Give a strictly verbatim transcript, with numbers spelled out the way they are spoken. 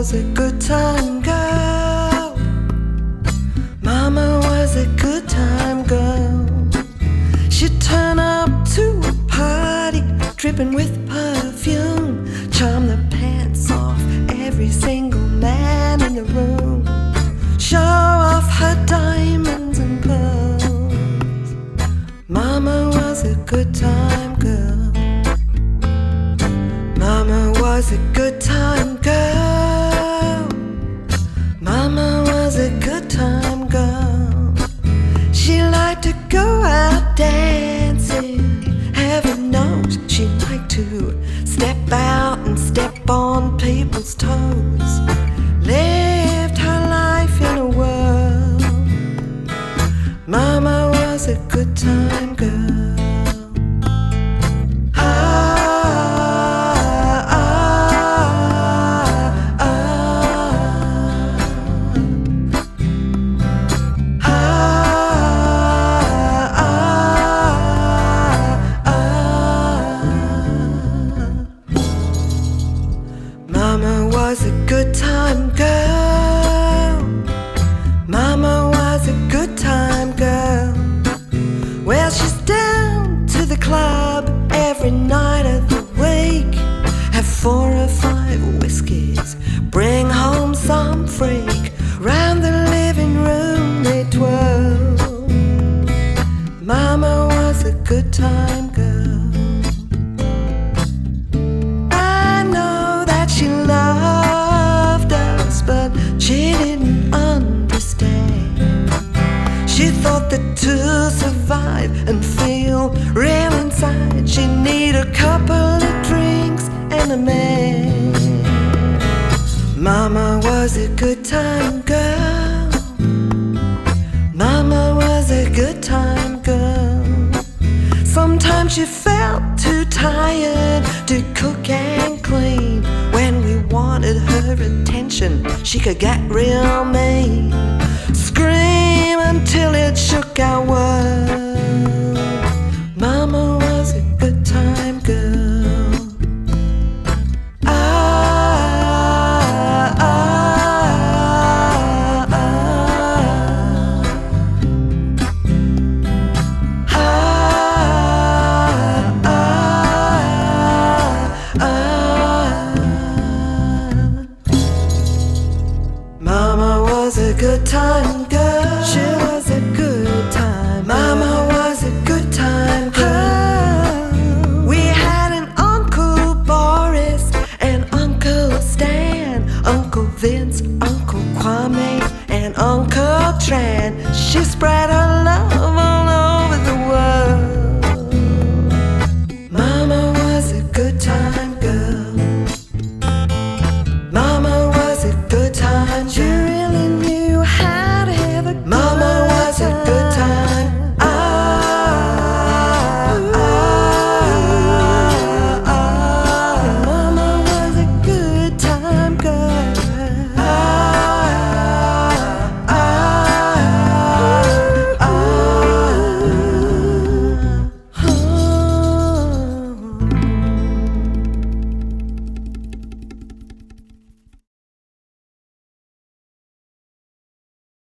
was a good time girl. Mama was a good time girl. She'd turn up to a party, dripping with perfume, charm the pants off every single man in the room, show off her diamonds and pearls. Mama was a good time girl. Mama was a good time girl. Mama was a good time girl. She liked to go out dancing. Heaven knows she liked to step out and step on people's toes. Lived her life in a whirl. Mama was a good time girl. Mama was a good time girl. Mama was a good time girl. Well, she's down to the club every night of the week. Have four or five whiskeys, bring home some freak. Round the living room they twirl. Mama was a good time girl. She loved us, but she didn't understand. She thought that to survive and feel real inside, she need a couple of drinks and a man. Mama was a good time girl. Mama was a good time girl. Sometimes she felt too tired to cook and clean. When we wanted her attention, she could get real mean. Scream until it shook our world.